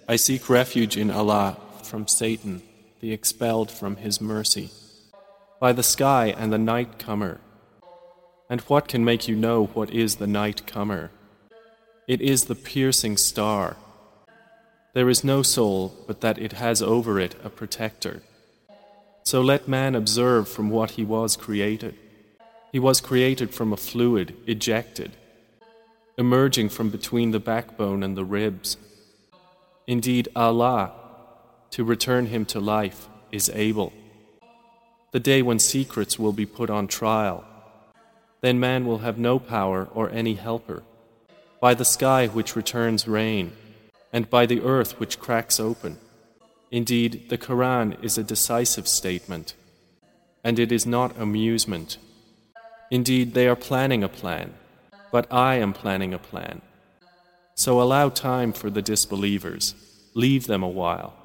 I seek refuge in Allah from Satan, the expelled from His mercy, by the sky and the night comer. And what can make you know what is the night comer? It is the piercing star. There is no soul but that it has over it a protector. So let man observe from what he was created. He was created from a fluid, ejected, emerging from between the backbone and the ribs. Indeed, Allah, to return him to life, is able. The day when secrets will be put on trial, then man will have no power or any helper. By the sky which returns rain, and by the earth which cracks open. Indeed, the Quran is a decisive statement, and it is not amusement. Indeed, they are planning a plan, but I am planning a plan. So allow time for the disbelievers, leave them a while.